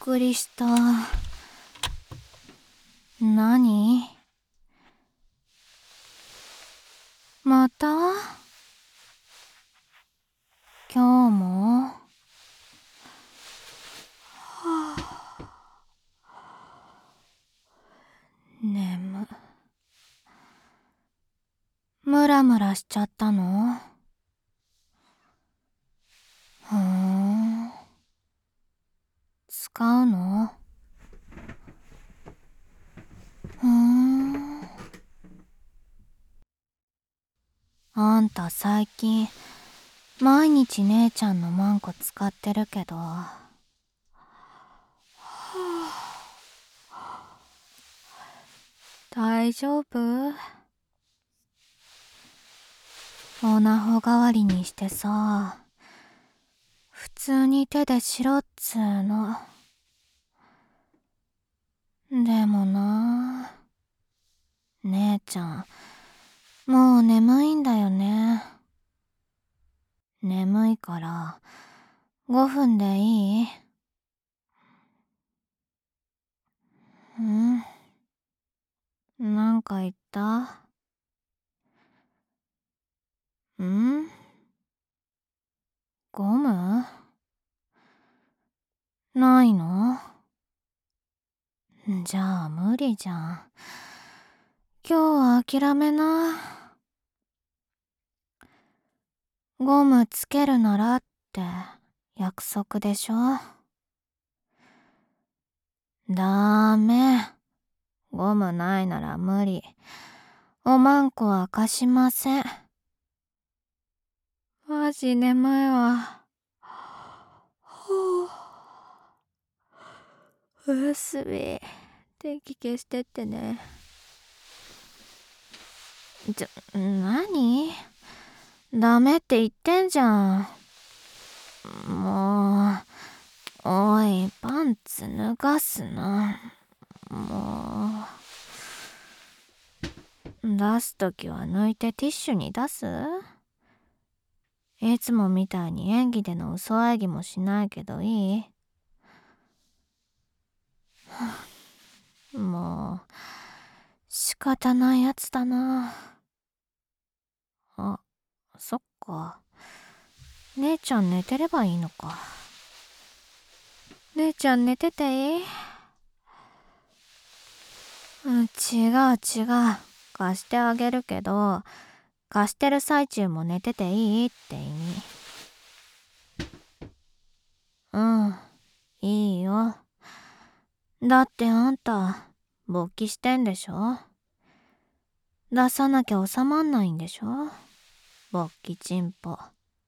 くりした。何？また？今日も？眠。ムラムラしちゃったの？ふーん。使うの？ふーん。あんた最近毎日姉ちゃんのマンコ使ってるけど、大丈夫？オナホ代わりにしてさ、普通に手でしろっつーの。でもな、姉ちゃんもう眠いんだよね。眠いから5分でいい？なんか言った？ゴム？ないの？じゃあ無理じゃん。今日は諦めな。ゴムつけるならって約束でしょ。ダメ。ゴムないなら無理。おまんこは貸しません。マジ眠いわ。おやすみ。電気消してってね。何？ダメって言ってんじゃん。もう、おい、パンツ脱がすな。もう、出すときは抜いてティッシュに出す？いつもみたいに演技での嘘演技もしないけどいい？もう、仕方ないやつだな。あ、そっか。姉ちゃん寝てればいいのか。姉ちゃん寝てていい？違う違う。貸してあげるけど、貸してる最中も寝てていいって意味。いいよ。だってあんた、勃起してんでしょ？出さなきゃ収まんないんでしょ？勃起チンポ。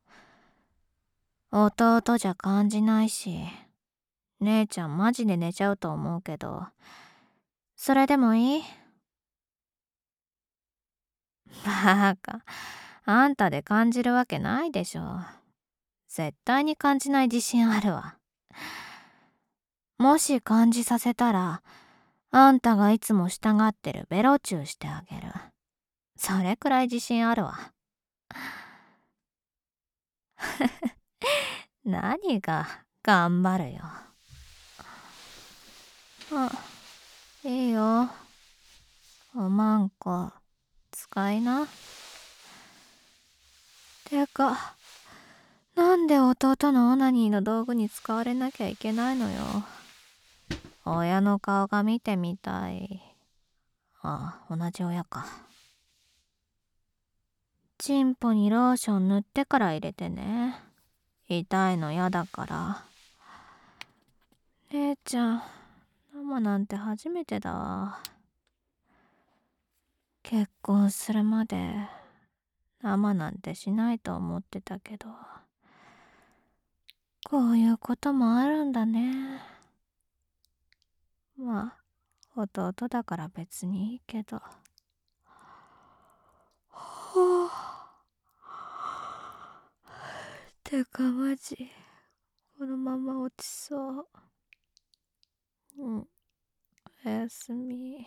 弟じゃ感じないし、姉ちゃんマジで寝ちゃうと思うけど、それでもいい？バカ。あんたで感じるわけないでしょ。絶対に感じない自信あるわ。もし感じさせたら、あんたがいつも従ってるベロチューしてあげる。それくらい自信あるわ。何が頑張るよ。いいよ。おまんこ、使いな。てか、なんで弟のオナニーの道具に使われなきゃいけないのよ。親の顔が見てみたい。同じ親か。チンポにローション塗ってから入れてね。痛いのやだから。姉ちゃん、生なんて初めてだわ。結婚するまで生なんてしないと思ってたけど、こういうこともあるんだね。まあ、弟だから別にいいけど。てかマジ、このまま落ちそう。おやすみ。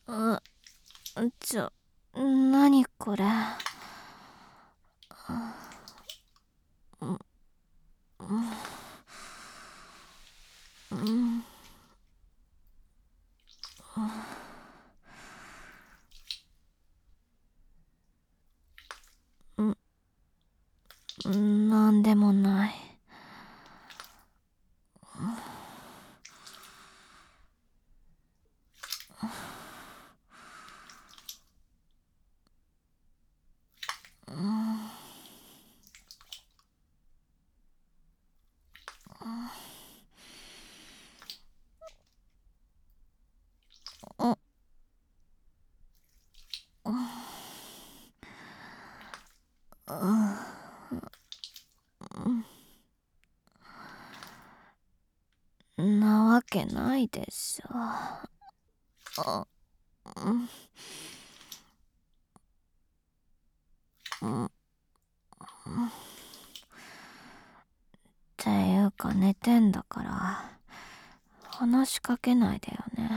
何これ。なんでもない。なわけないでしょ。っていうか寝てんだから話しかけないでよね。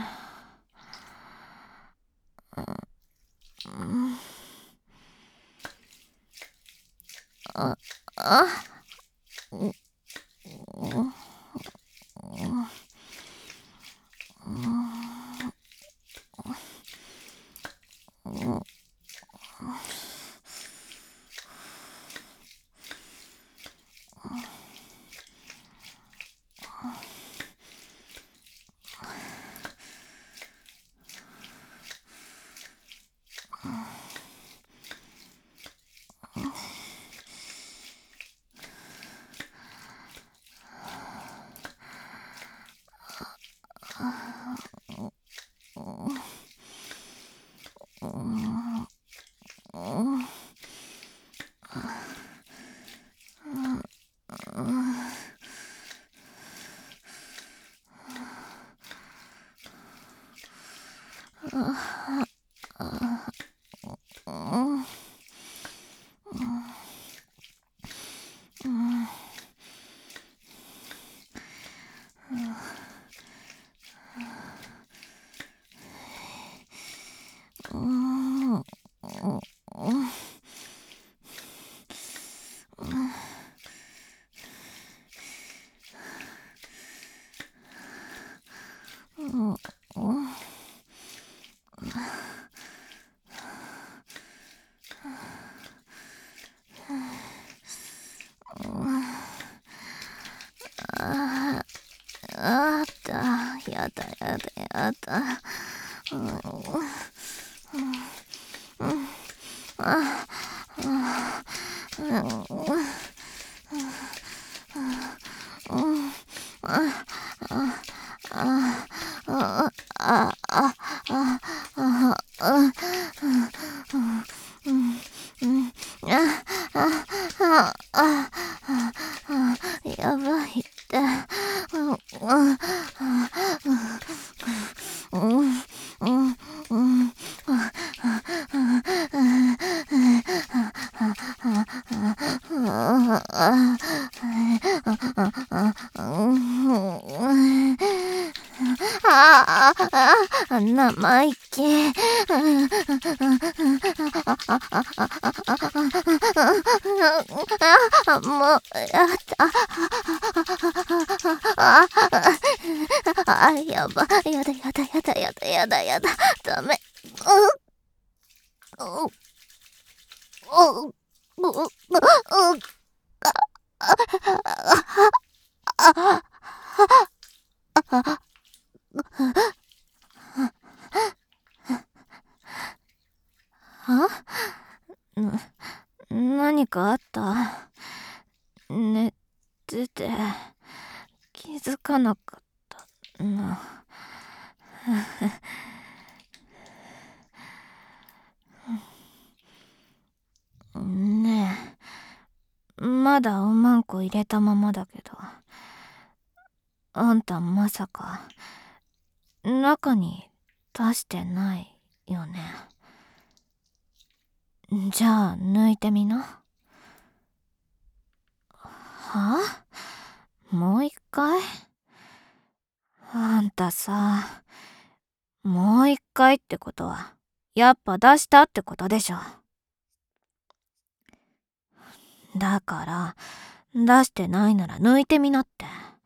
あったやだやだやだ。やばいって。生意気。もうやだ。やばやだやだやだやだやだやだダメ。何かあった？寝てて気づかなかったな。ねえ、まだおまんこ入れたままだけど、あんたまさか中に出してないよね。じゃあ抜いてみな。は？もう一回？あんたさ、 もう一回ってことはやっぱ出したってことでしょ。だから出してないなら抜いてみなって。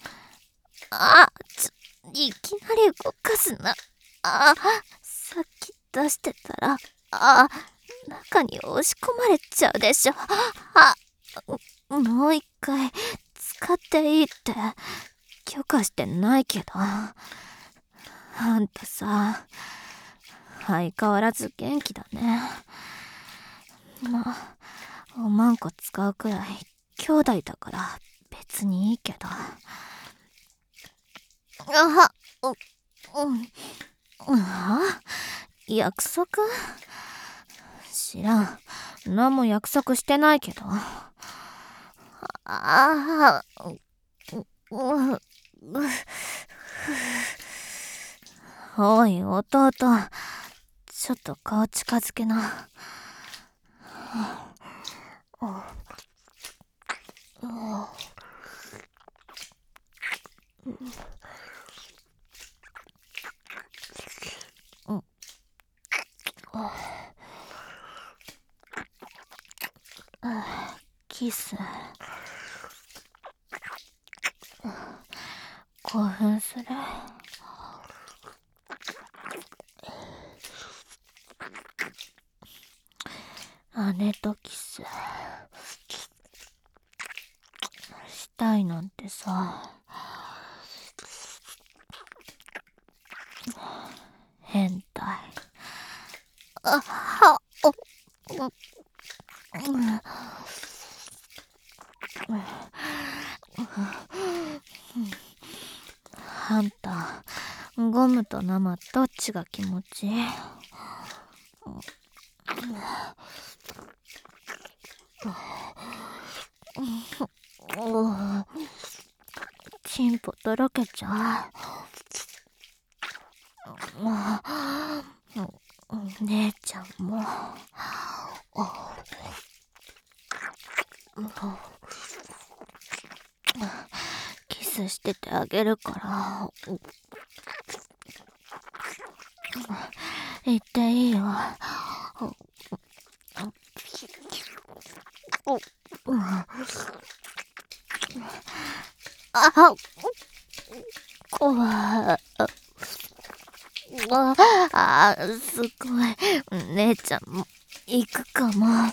いきなり動かすな。さっき出してたら中に押し込まれちゃうでしょ。もう一回使っていいって許可してないけど。あんたさ、相変わらず元気だね。まあおまんこ使うくらい兄弟だから別にいいけど。約束？知らん。何も約束してないけど。おい弟、ちょっと顔近づけな。キス興奮する。姉とキスしたいなんてさ、変態。あんたゴムと生どっちが気持ちいい？チンポとろけちゃう。姉ちゃんもキスしててあげるから言っていいよ。すごい。姉ちゃんも行くかも。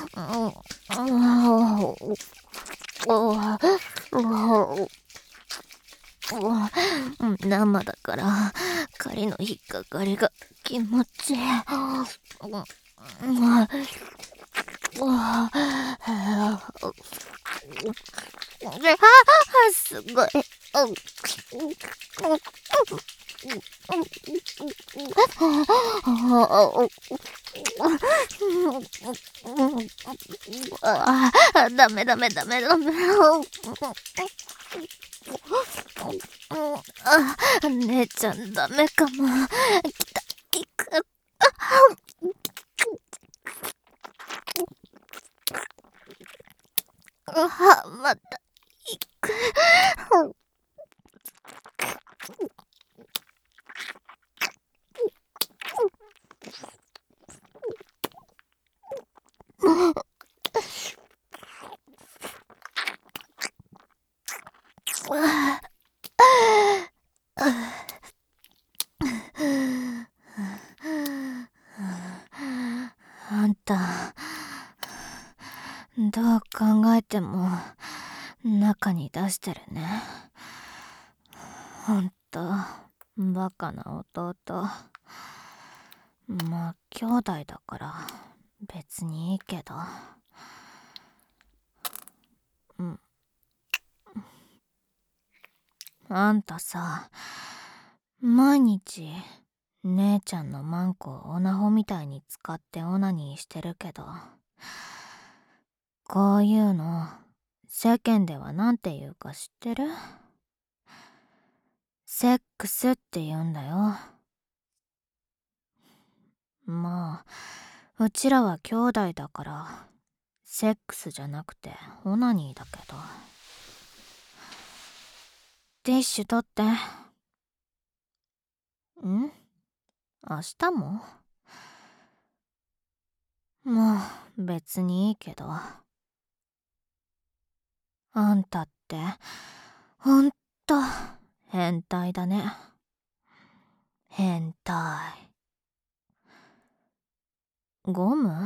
生だから狩りの引っかかりが気持ちいい。すごい。ダメダメダメダメ。姉ちゃんダメかも。来た、行く。また行く。あんたどう考えても中に出してるね。ほんとバカな弟。まあ兄弟だから別にいいけど。あんたさ、毎日姉ちゃんのマンコをオナホみたいに使ってオナニーしてるけど、こういうの世間ではなんて言うか知ってる？セックスって言うんだよ。まあうちらは兄弟だからセックスじゃなくてオナニーだけど。ティッシュ取って。ん？ 明日も？もう別にいいけど。あんたってほんと変態だね。変態。ゴム？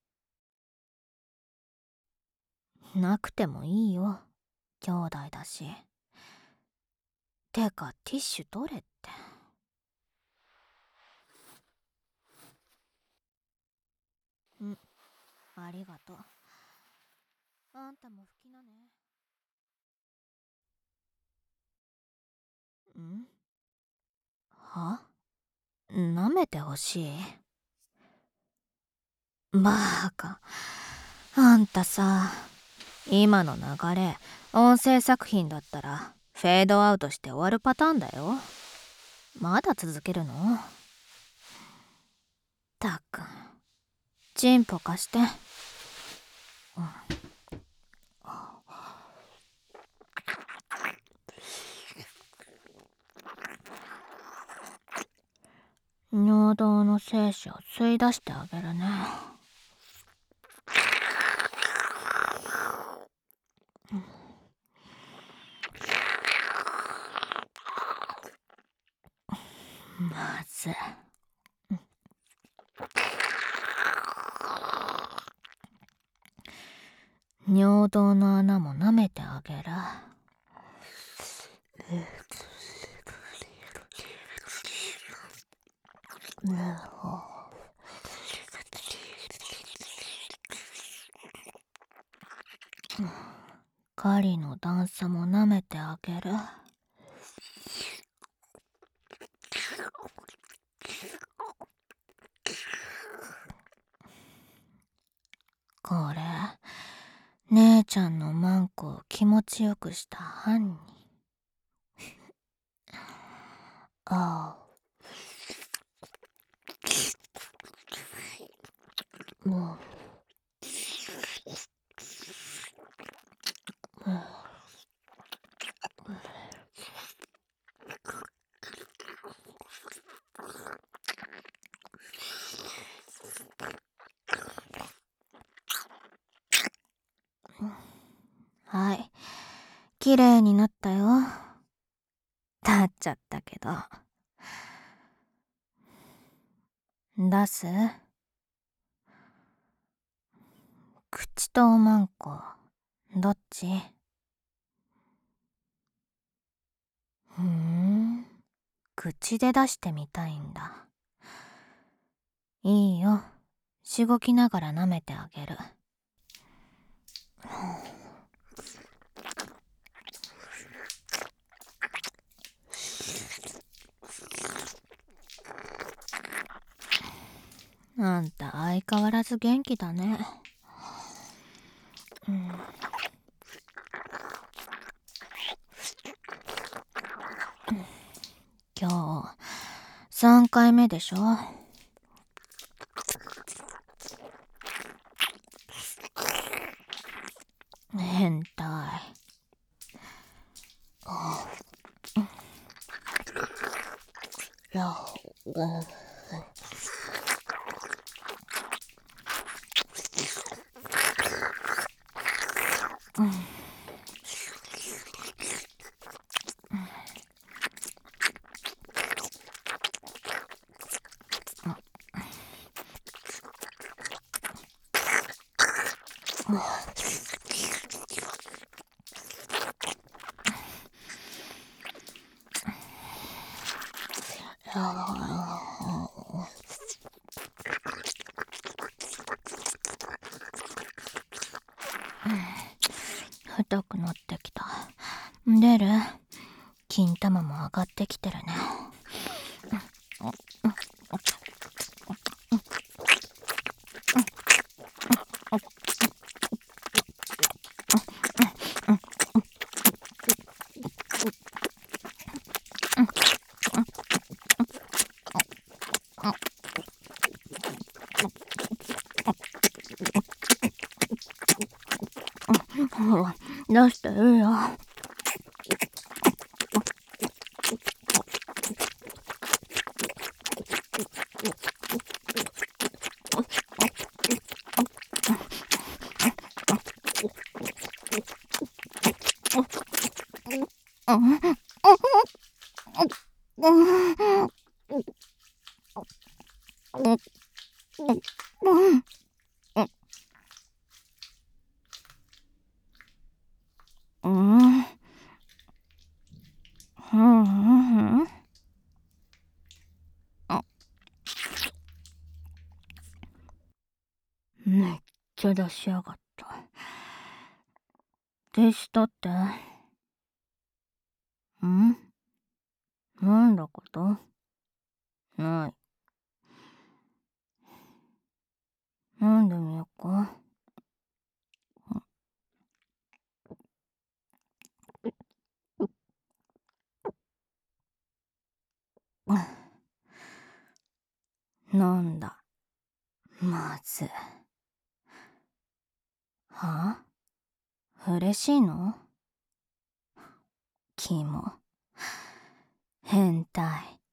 なくてもいいよ、兄弟だし。てかティッシュ取れって。ありがとう。あんたも拭きなね。は？舐めてほしい？バーカ。あんたさ、今の流れ、音声作品だったらフェードアウトして終わるパターンだよ。まだ続けるの？たくん、チンポ貸して。尿道の精子を吸い出してあげるね。まずい。尿道の穴も舐めてあげる。狩りの段差も舐めてあげる。これ、姉ちゃんのマンコを気持ちよくした犯人。ああ。もう。はい、綺麗になったよ。立っちゃったけど。出す？口とおまんこ、どっち？口で出してみたいんだ。いいよ、しごきながら舐めてあげる。あんた相変わらず元気だね。今日3回目でしょ。変態。太くなってきた。出る？金玉も上がってきてるね。ほら、出していいよ。 めっちゃ出しやがった。手下って？なんだことない。飲んでみようか。なんだ。まず。はあ？嬉しいの？キモ。変態。